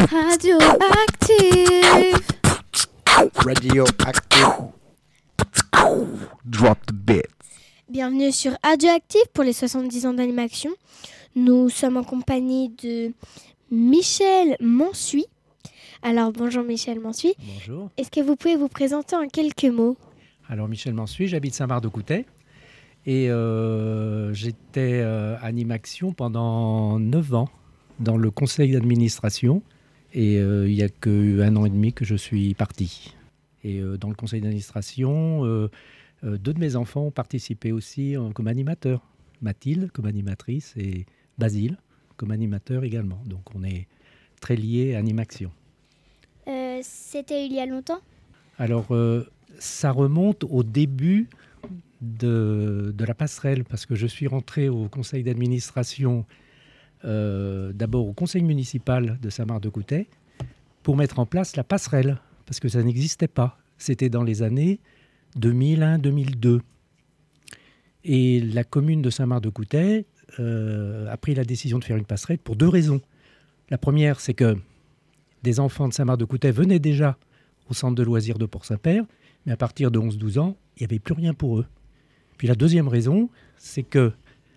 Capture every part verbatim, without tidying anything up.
Radioactive. Radioactive. Drop the beat. Bienvenue sur Radioactive pour les soixante-dix ans d'animation. Nous sommes en compagnie de Michel Mansuy. Alors bonjour Michel Mansuy. Bonjour. Est-ce que vous pouvez vous présenter en quelques mots ? Alors Michel Mansuy, j'habite Saint-Marc-de-Coutais et euh, j'étais euh, Animaction pendant neuf ans dans le conseil d'administration et euh, il n'y a qu'un an et demi que je suis parti. Et euh, dans le conseil d'administration, euh, euh, deux de mes enfants ont participé aussi euh, comme animateurs. Mathilde comme animatrice et Basile comme animateur également. Donc on est très liés à Animaction. Euh, c'était il y a longtemps ? Alors, euh, ça remonte au début de, de la passerelle, parce que je suis rentré au conseil d'administration, euh, d'abord au conseil municipal de Saint-Marc-de-Coutais, pour mettre en place la passerelle, parce que ça n'existait pas. C'était dans les années deux mille un deux mille deux. Et la commune de Saint-Marc-de-Coutais euh, a pris la décision de faire une passerelle pour deux raisons. La première, c'est que des enfants de Saint-Marc-de-Coutais venaient déjà au centre de loisirs de Port-Saint-Père, mais à partir de onze douze ans, il n'y avait plus rien pour eux. Puis la deuxième raison, c'est que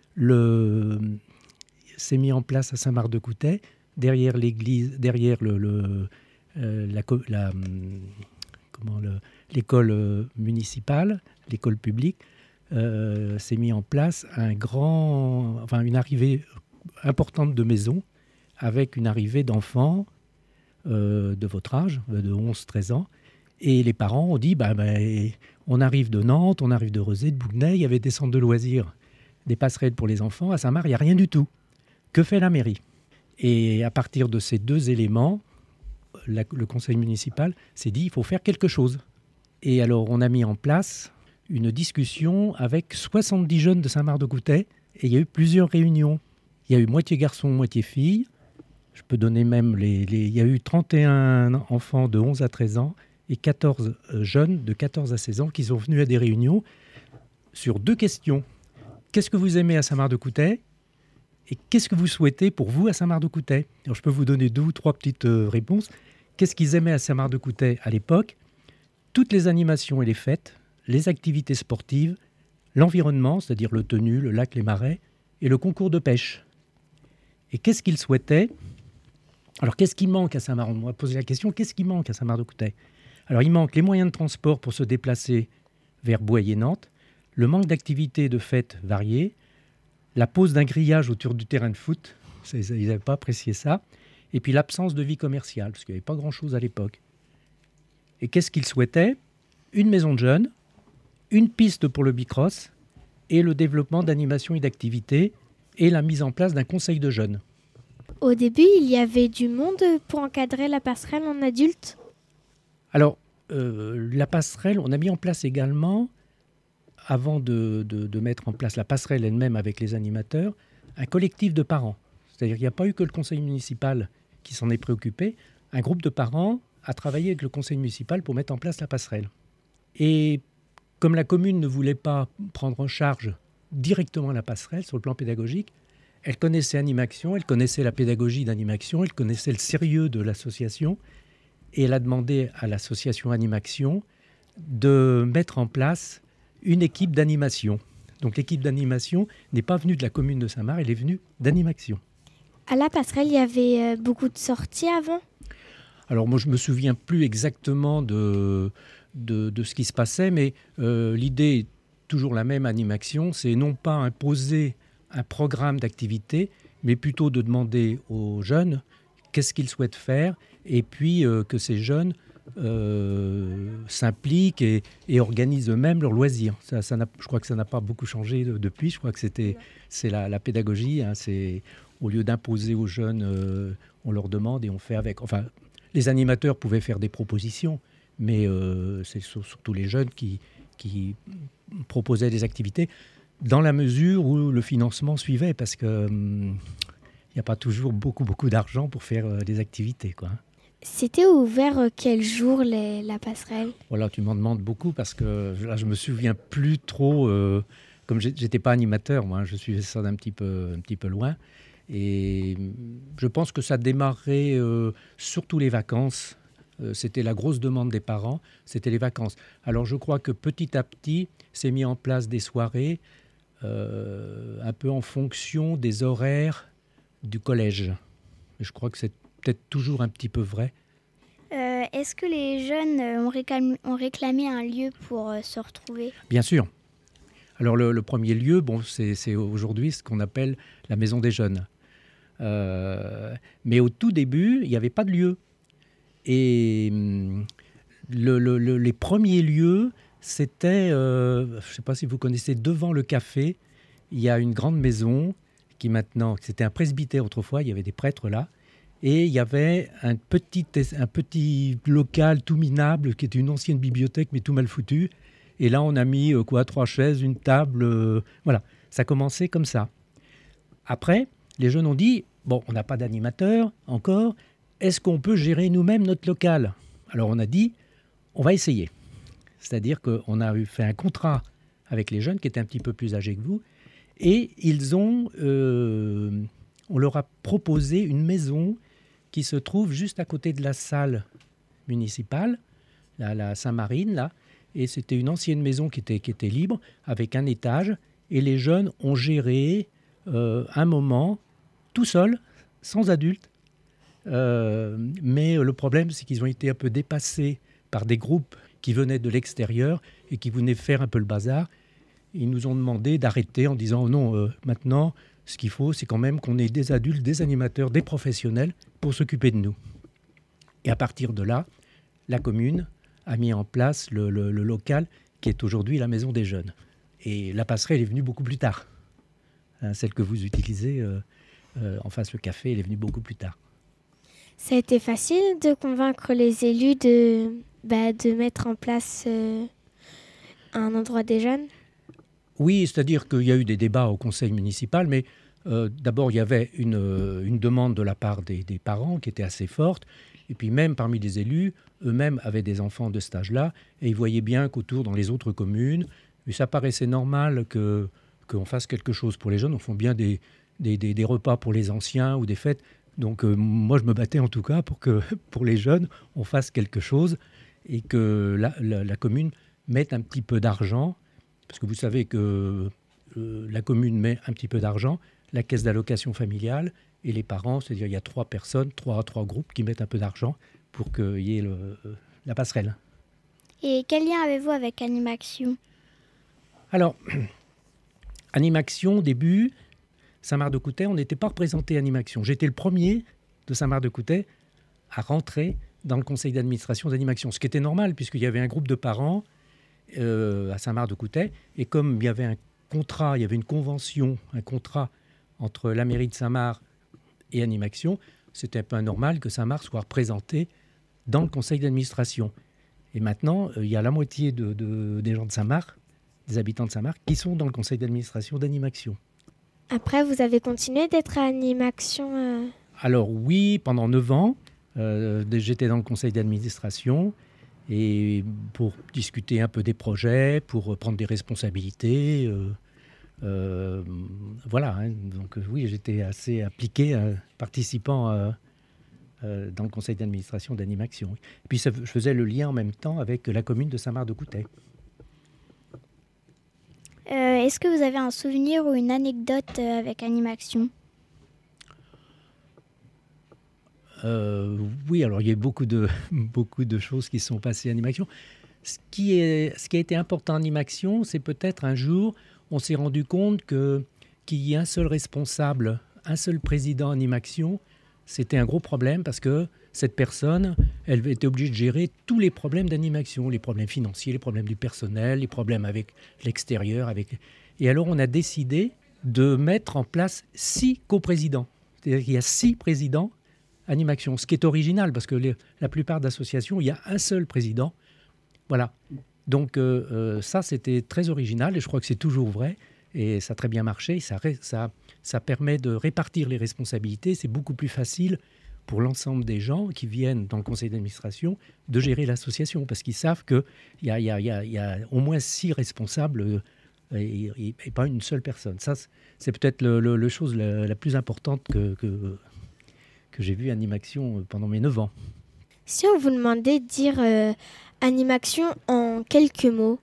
le s'est mis en place à Saint-Marc-de-Coutais, derrière l'église, derrière le, le, euh, la, la, comment, le, l'école municipale, l'école publique, euh, s'est mis en place un grand, enfin une arrivée importante de maisons, avec une arrivée d'enfants Euh, de votre âge, de onze treize ans. Et les parents ont dit, bah, bah, on arrive de Nantes, on arrive de Rezé, de Bougnay, il y avait des centres de loisirs, des passerelles pour les enfants. À Saint-Marc, il n'y a rien du tout. Que fait la mairie ? Et à partir de ces deux éléments, la, le conseil municipal s'est dit, il faut faire quelque chose. Et alors, on a mis en place une discussion avec soixante-dix jeunes de Saint-Marc-de-Coutais, et il y a eu plusieurs réunions. Il y a eu moitié garçons, moitié filles. Je peux donner même les, les... Il y a eu trente et un enfants de onze à treize ans et quatorze jeunes de quatorze à seize ans qui sont venus à des réunions sur deux questions. Qu'est-ce que vous aimez à Saint-Marc-de-Coutais ? Et qu'est-ce que vous souhaitez pour vous à Saint-Marc-de-Coutais ? Alors, je peux vous donner deux ou trois petites euh, réponses. Qu'est-ce qu'ils aimaient à Saint-Marc-de-Coutais à l'époque ? Toutes les animations et les fêtes, les activités sportives, l'environnement, c'est-à-dire le Tenu, le lac, les marais, et le concours de pêche. Et qu'est-ce qu'ils souhaitaient ? Alors, qu'est-ce qui manque à Saint-Marc ? On va poser la question, qu'est-ce qui manque à Saint-Marc-de-Coutais ? Alors, il manque les moyens de transport pour se déplacer vers Boye et Nantes, le manque d'activités de fêtes variées, la pose d'un grillage autour du terrain de foot, ils n'avaient pas apprécié ça, et puis l'absence de vie commerciale, parce qu'il n'y avait pas grand-chose à l'époque. Et qu'est-ce qu'ils souhaitaient ? Une maison de jeunes, une piste pour le bicross, et le développement d'animation et d'activités, et la mise en place d'un conseil de jeunes. Au début, il y avait du monde pour encadrer la passerelle en adulte ? Alors, euh, la passerelle, on a mis en place également, avant de, de, de mettre en place la passerelle elle-même avec les animateurs, un collectif de parents. C'est-à-dire qu'il n'y a pas eu que le conseil municipal qui s'en est préoccupé. Un groupe de parents a travaillé avec le conseil municipal pour mettre en place la passerelle. Et comme la commune ne voulait pas prendre en charge directement la passerelle sur le plan pédagogique, elle connaissait Animaction, elle connaissait la pédagogie d'Animaction, elle connaissait le sérieux de l'association et elle a demandé à l'association Animaction de mettre en place une équipe d'animation. Donc l'équipe d'animation n'est pas venue de la commune de Saint-Marc, elle est venue d'Animaction. À la passerelle, il y avait beaucoup de sorties avant ? Alors moi je ne me souviens plus exactement de, de, de ce qui se passait, mais euh, l'idée est toujours la même, Animaction, c'est non pas imposer un programme d'activité, mais plutôt de demander aux jeunes qu'est-ce qu'ils souhaitent faire, et puis euh, que ces jeunes euh, s'impliquent et, et organisent eux-mêmes leurs loisirs. Ça, ça n'a, je crois que ça n'a pas beaucoup changé depuis. Je crois que c'était, c'est la, la pédagogie. Hein, c'est, au lieu d'imposer aux jeunes, euh, on leur demande et on fait avec. Enfin, les animateurs pouvaient faire des propositions, mais euh, c'est surtout les jeunes qui, qui proposaient des activités, dans la mesure où le financement suivait, parce qu'il hum, n'y a pas toujours beaucoup, beaucoup d'argent pour faire euh, des activités, quoi. C'était ouvert euh, quel jour les, la passerelle ? Voilà, tu m'en demandes beaucoup, parce que là, je ne me souviens plus trop. Euh, comme je n'étais pas animateur, moi, je suivais ça d'un petit peu, un petit peu loin. Et je pense que ça démarrait euh, surtout les vacances. Euh, c'était la grosse demande des parents, c'était les vacances. Alors je crois que petit à petit, s'est mis en place des soirées euh, un peu en fonction des horaires du collège. Et je crois que c'est peut-être toujours un petit peu vrai. Euh, est-ce que les jeunes ont réclamé, ont réclamé un lieu pour euh, se retrouver ? Bien sûr. Alors le, le premier lieu, bon, c'est, c'est aujourd'hui ce qu'on appelle la maison des jeunes. Euh, mais au tout début, il n'y avait pas de lieu. Et le, le, le, les premiers lieux, c'était, euh, je ne sais pas si vous connaissez, devant le café, il y a une grande maison qui maintenant, c'était un presbytère autrefois, il y avait des prêtres là. Et il y avait un petit, un petit local tout minable qui était une ancienne bibliothèque mais tout mal foutu. Et là, on a mis euh, quoi, trois chaises, une table. Euh, voilà, ça commençait comme ça. Après, les jeunes ont dit, bon, on n'a pas d'animateur encore. Est-ce qu'on peut gérer nous-mêmes notre local ? Alors, on a dit, on va essayer. C'est-à-dire qu'on a fait un contrat avec les jeunes qui étaient un petit peu plus âgés que vous. Et ils ont, euh, on leur a proposé une maison qui se trouve juste à côté de la salle municipale, la, la Saint-Marine, là. Et c'était une ancienne maison qui était, qui était libre, avec un étage. Et les jeunes ont géré euh, un moment, tout seuls, sans adultes. Euh, mais le problème, c'est qu'ils ont été un peu dépassés par des groupes qui venaient de l'extérieur et qui venaient faire un peu le bazar. Ils nous ont demandé d'arrêter en disant oh « Non, euh, maintenant, ce qu'il faut, c'est quand même qu'on ait des adultes, des animateurs, des professionnels pour s'occuper de nous. » Et à partir de là, la commune a mis en place le, le, le local qui est aujourd'hui la Maison des Jeunes. Et la passerelle est venue beaucoup plus tard. Hein, celle que vous utilisez euh, euh, en face le café, elle est venue beaucoup plus tard. Ça a été facile de convaincre les élus de, bah, de mettre en place euh, un endroit des jeunes ? Oui, c'est-à-dire qu'il y a eu des débats au conseil municipal, mais euh, d'abord il y avait une, une demande de la part des, des parents qui était assez forte. Et puis même parmi les élus, eux-mêmes avaient des enfants de cet âge-là, et ils voyaient bien qu'autour, dans les autres communes, et ça paraissait normal que, qu'on fasse quelque chose pour les jeunes. On fait bien des, des, des, des repas pour les anciens ou des fêtes. Donc euh, moi, je me battais en tout cas pour que pour les jeunes, on fasse quelque chose et que la, la, la commune mette un petit peu d'argent, parce que vous savez que euh, la commune met un petit peu d'argent, la caisse d'allocation familiale, et les parents, c'est-à-dire il y a trois personnes, trois, trois groupes qui mettent un peu d'argent pour qu'il y ait le, la passerelle. Et quel lien avez-vous avec Animaction ? Alors, Animaction, au début, Saint-Marc-de-Coutais, on n'était pas représenté à Animaction. J'étais le premier de Saint-Marc-de-Coutais à rentrer dans le conseil d'administration d'Animaction, ce qui était normal puisqu'il y avait un groupe de parents euh, à Saint-Marc-de-Coutais, et comme il y avait un contrat, il y avait une convention, un contrat entre la mairie de Saint-Marc et Animaction, c'était un peu anormal que Saint-Marc soit représenté dans le conseil d'administration. Et maintenant, euh, il y a la moitié de, de, des gens de Saint-Marc, des habitants de Saint-Marc, qui sont dans le conseil d'administration d'Animaction. Après, vous avez continué d'être à Animaction euh... Alors oui, pendant neuf ans, euh, j'étais dans le conseil d'administration et pour discuter un peu des projets, pour prendre des responsabilités. Euh, Euh, voilà, hein. Donc oui, j'étais assez impliqué, euh, participant euh, euh, dans le conseil d'administration d'Animaction. Et puis ça, je faisais le lien en même temps avec la commune de Saint-Marc-de-Coutais. Euh, est-ce que vous avez un souvenir ou une anecdote avec Animaction ? euh, Oui, alors il y a beaucoup de, beaucoup de choses qui sont passées à Animaction. Ce qui, est, ce qui a été important à Animaction, c'est peut-être un jour, on s'est rendu compte que, qu'il y ait un seul responsable, un seul président Animaction, c'était un gros problème parce que cette personne, elle était obligée de gérer tous les problèmes d'Animaction, les problèmes financiers, les problèmes du personnel, les problèmes avec l'extérieur. Avec... Et alors, on a décidé de mettre en place six coprésidents. C'est-à-dire qu'il y a six présidents Animaction, ce qui est original parce que les, la plupart d'associations, il y a un seul président. Voilà. Donc euh, euh, ça, c'était très original et je crois que c'est toujours vrai. Et ça a très bien marché. Ça, ça, ça permet de répartir les responsabilités. C'est beaucoup plus facile pour l'ensemble des gens qui viennent dans le conseil d'administration de gérer l'association parce qu'ils savent qu'il y a, il y a, il y a, il y a au moins six responsables et, et, et pas une seule personne. Ça, c'est peut-être le, le, le chose la, la plus importante que, que, que j'ai vue à Animaction pendant mes neuf ans. Si on vous demandait de dire euh, Animaction en quelques mots.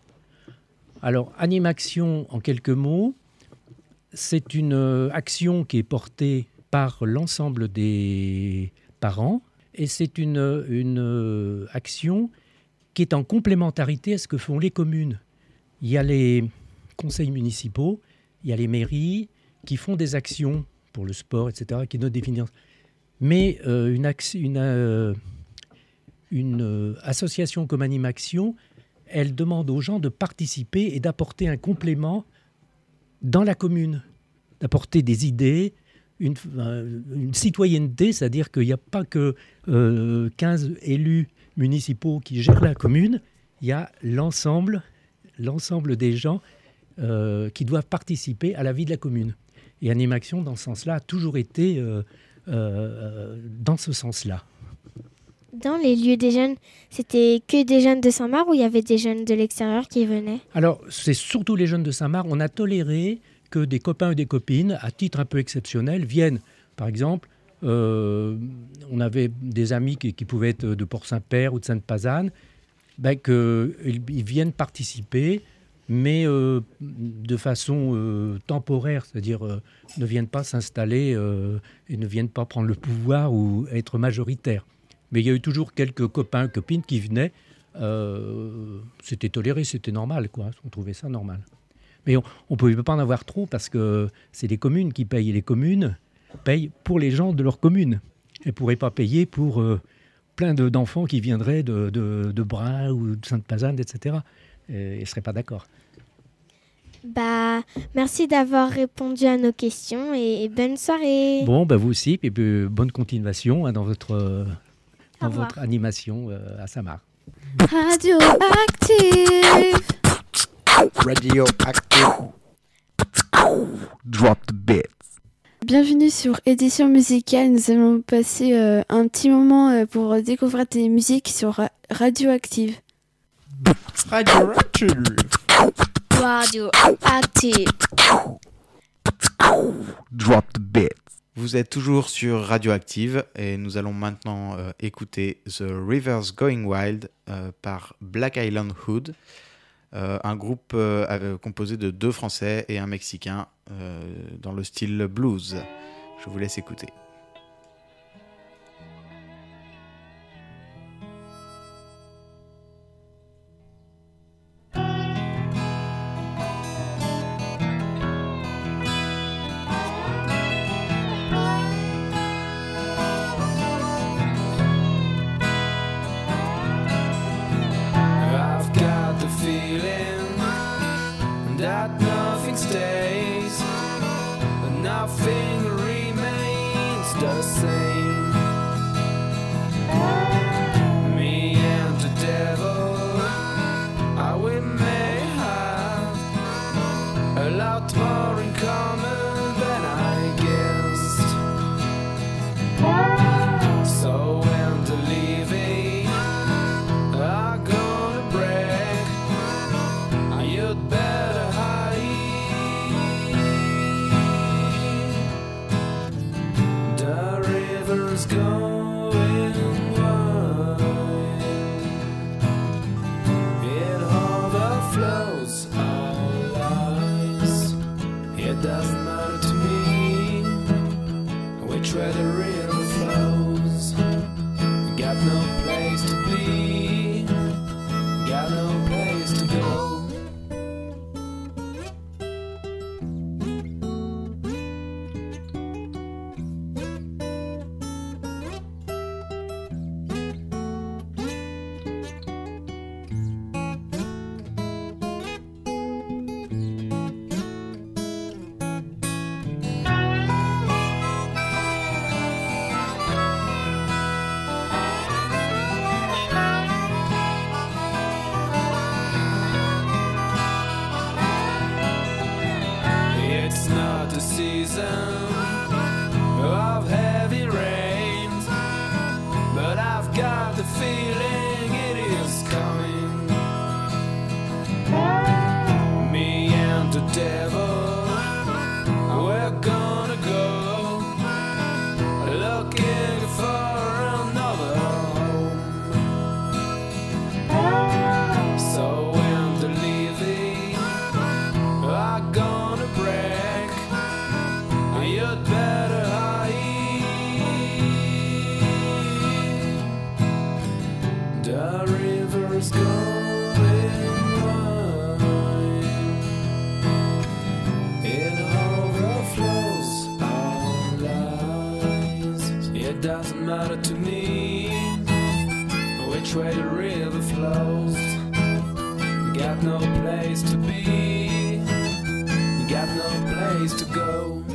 Alors, Animaction en quelques mots, c'est une euh, action qui est portée par l'ensemble des parents et c'est une, une euh, action qui est en complémentarité à ce que font les communes. Il y a les conseils municipaux, il y a les mairies qui font des actions pour le sport, et cetera, qui notent des finances. Mais euh, une, action, une, euh, une euh, association comme Animaction, elle demande aux gens de participer et d'apporter un complément dans la commune, d'apporter des idées, une, une citoyenneté, c'est-à-dire qu'il n'y a pas que euh, quinze élus municipaux qui gèrent la commune, il y a l'ensemble, l'ensemble des gens euh, qui doivent participer à la vie de la commune. Et Animaction, dans ce sens-là, a toujours été euh, euh, dans ce sens-là. Dans les lieux des jeunes, c'était que des jeunes de Saint-Marc ou il y avait des jeunes de l'extérieur qui venaient ? Alors, c'est surtout les jeunes de Saint-Marc. On a toléré que des copains ou des copines, à titre un peu exceptionnel, viennent. Par exemple, euh, on avait des amis qui, qui pouvaient être de Port-Saint-Père ou de Sainte-Pazanne, ben qu'ils ils viennent participer, mais euh, de façon euh, temporaire, c'est-à-dire euh, ne viennent pas s'installer euh, et ne viennent pas prendre le pouvoir ou être majoritaires. Mais il y a eu toujours quelques copains, copines qui venaient. Euh, c'était toléré, c'était normal, quoi. On trouvait ça normal. Mais on ne pouvait pas en avoir trop parce que c'est les communes qui payent. Et les communes payent pour les gens de leur commune. Elles ne pourraient pas payer pour euh, plein de, d'enfants qui viendraient de, de, de Brin ou de Sainte-Pazanne, et cetera. Et elles ne seraient pas d'accord. Bah, merci d'avoir répondu à nos questions et, et bonne soirée. Bon, bah vous aussi. Et puis, bonne continuation hein, dans votre... Euh, dans revoir. votre animation euh, à Saint-Marc. Radioactive. Radioactive. Drop the beats. Bienvenue sur Édition musicale. Nous allons passer euh, un petit moment euh, pour découvrir des musiques sur ra- Radioactive. Radioactive. Radioactive. Drop the beats. Vous êtes toujours sur Radioactive et nous allons maintenant euh, écouter The River's Going Wild euh, par Black Island Hood, euh, un groupe euh, composé de deux Français et un Mexicain euh, dans le style blues. Je vous laisse écouter. feeling it is coming. Me which way the river flows. You got no place to be, you got no place to go.